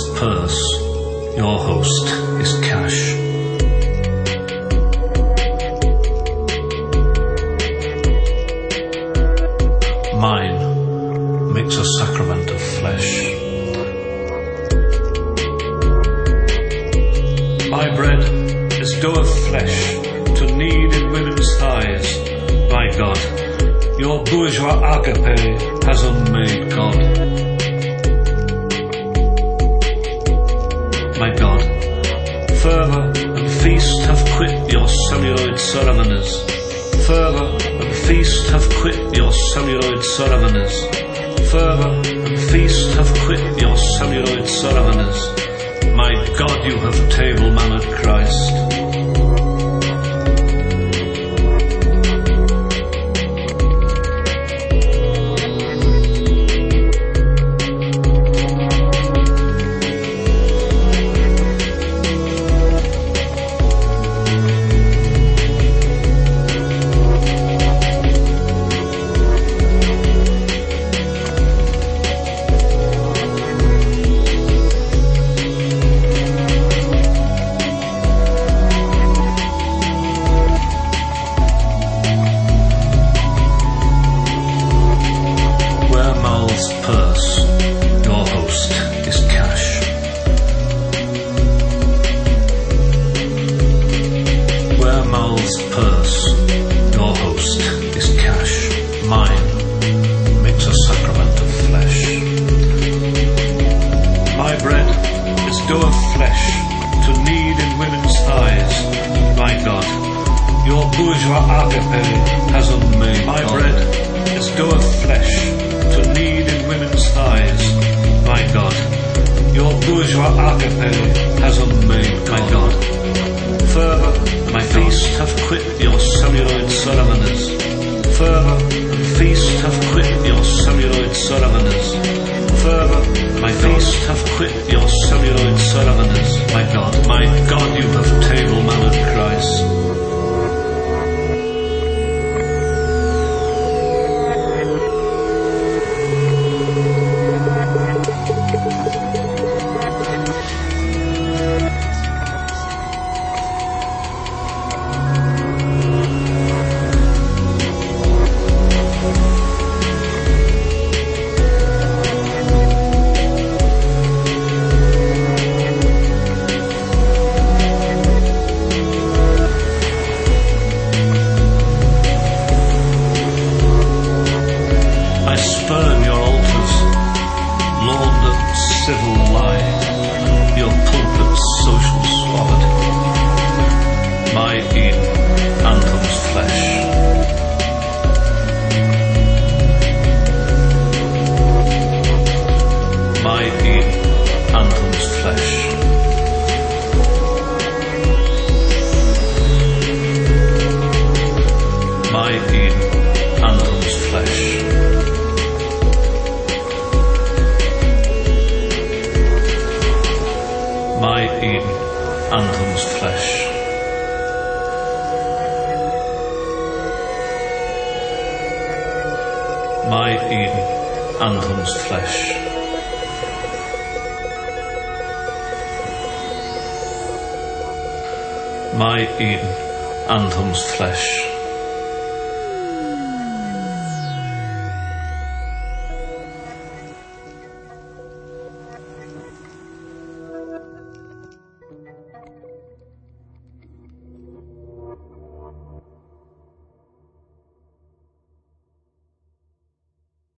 purse, your host is cash. Mine makes a sacrament of flesh. My bread is dough of flesh to knead in women's thighs. My God, your bourgeois agape has unmade God. My God, fervour and feast have quit your celluloid ceremonies. Fervour and feast have quit your celluloid ceremonies. Fervour and feast have quit your celluloid ceremonies. My God, you have table-mannered Christ. Purse, your host is cash. Where mouths purse, your host is cash. Mine makes a sacrament of flesh. My bread is dough of flesh to knead in women's thighs. My God, your bourgeois agape has unmade. My bread is dough of flesh to knead in women's thighs. My God, your bourgeois agape has unmade. My God, fervour and feast have quit your celluloid ceremonies. Fervour and feast have quit your celluloid ceremonies. Fervour and feast have quit your celluloid ceremonies. My God, you have table-mannered Christ. Spurn your altars, laundered civil lie, your pulpit's social suavity. My Eden, Anthem's flesh. My Eden, Anthem's flesh. My Eden, Anthem's flesh. My Eden, Anthem's flesh. My Eden, Anthem's flesh. My Eden, Anthem's flesh.